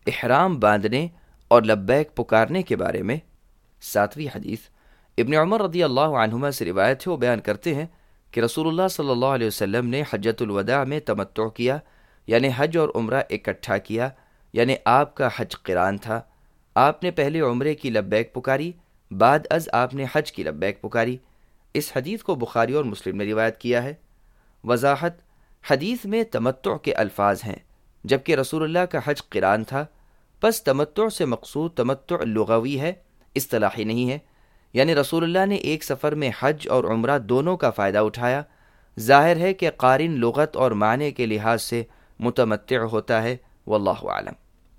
इहराम बांधने और लब्बैक पुकारने के बारे में। 7वीं हदीस इब्न उमर रदी अल्लाह अन्हुमा से रिवायत है, वो बयान करते हैं कि रसूलुल्लाह सल्लल्लाहु अलैहि वसल्लम ने हज्जतुल वदा में तमत्तु किया, यानी हज और उम्रा इकट्ठा किया, यानी आपका हज क़िरान था। आपने पहले उम्रे की लब्बैक पुकारी, बाद अज आपने हज की लब्बैक पुकारी। इस हदीस को बुखारी और मुस्लिम ने रिवायत किया है। वजाहत, हदीस में तमत्तु के अल्फाज हैं, जबकि रसूलुल्लाह का हज क़िरान था। बस तमत्तु से मक़सूद तमत्तु लुग़वी है, इस्तिलाही नहीं है, यानी रसूलुल्लाह ने एक सफ़र में हज और उम्रा दोनों का फ़ायदा उठाया। ज़ाहिर है कि क़ारिन लुग़त और माने के लिहाज से मुतमत्ति होता है। वल्लाहु आलम।